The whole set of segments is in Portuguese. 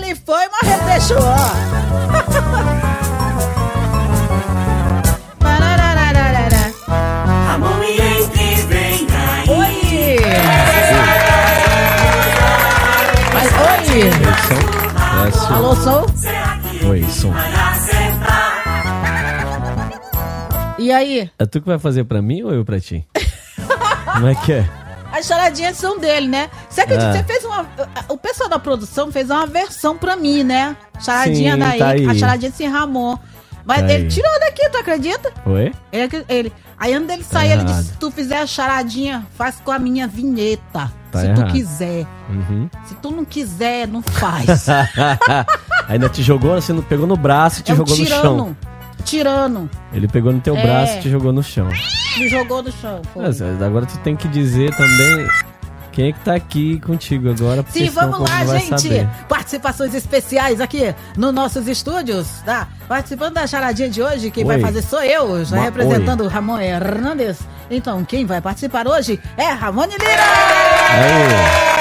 ele foi, mas ele deixou, ó. Ramon e Entre vem aí. Oi! Mas, oi! Alô, sou? Oi, som. E aí? É tu que vai fazer pra mim ou eu pra ti? Como é que é? As charadinhas são dele, né? Você acredita que você fez uma... O pessoal da produção fez uma versão pra mim, né? Charadinha Sim, daí, tá aí. a charadinha de Ramon. Mas Tá ele aí. tirou daqui, tu acredita? Oi? Ele. Aí antes dele sair, ele errado. disse: se tu fizer a charadinha, faz com a minha vinheta. Tá se errado. tu quiser. Uhum. Se tu não quiser, não faz. Ainda te jogou assim, pegou no braço e te jogou no chão. Tirano. Ele pegou no teu É. braço e te jogou no chão. Me jogou no chão. Foi. Mas agora tu tem que dizer também quem é que tá aqui contigo agora. Porque Sim, senão vamos o povo lá, não vai gente. saber. Participações especiais aqui nos nossos estúdios, tá? Participando da charadinha de hoje, quem Oi. vai fazer sou eu, já Oi. representando o Ramon Hernandes. Então, quem vai participar hoje é Ramone Lira! Aí,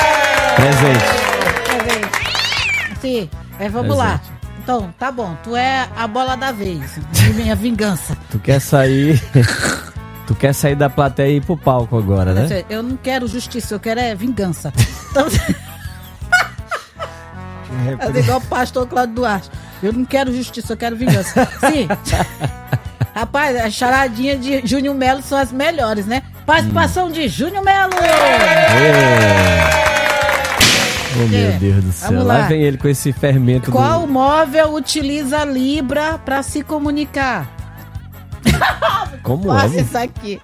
presente. Sim, vamos Presente. lá. Então, tá bom, tu é a bola da vez, de minha vingança. Tu quer sair... Tu quer sair da plateia e ir pro palco agora, né? Eu não quero justiça, eu quero vingança. Então, é igual o pastor Cláudio Duarte. Eu não quero justiça, eu quero vingança. Sim. Rapaz, a charadinha de Júnior Melo são as melhores, né? Participação de Júnior Melo! Oh, meu Deus do céu. vamos Lá lá. vem ele com esse fermento. Qual móvel utiliza Libra pra se comunicar? Como Fácil é? isso aqui.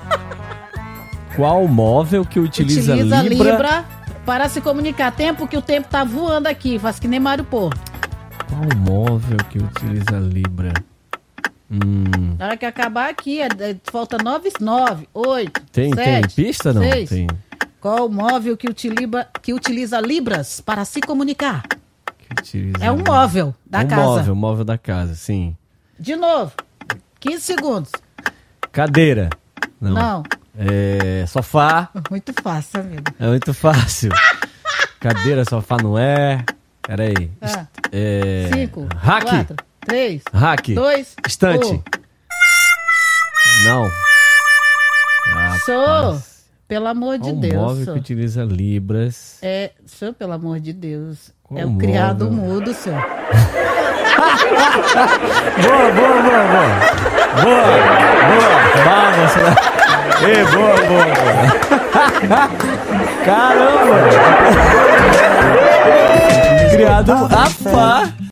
Qual móvel que utiliza Libra? para se comunicar. Tempo que o tempo tá voando aqui. Faz que nem Mário Porto. Qual móvel que utiliza Libra? Na hora que acabar aqui, falta 9, 8, Tem 7, pista não? 6. Tem. Qual móvel que utiliza Libras para se comunicar? Que utiliza É um móvel da casa. Móvel da casa, sim. De novo. 15 segundos. Cadeira. Não. É, sofá. Muito fácil, amigo. É muito fácil. Cadeira, sofá não é. Peraí. 5, Rack. 4, 3, Rack. 2, Estante. Não. Sou, pelo amor de Qual Deus. móvel Sou. que utiliza Libras? Senhor, pelo amor de Deus. Qual É o criado móvel? mudo, senhor. Boa. Vamos. Ei, boa. Caramba. Criado. Rapaz.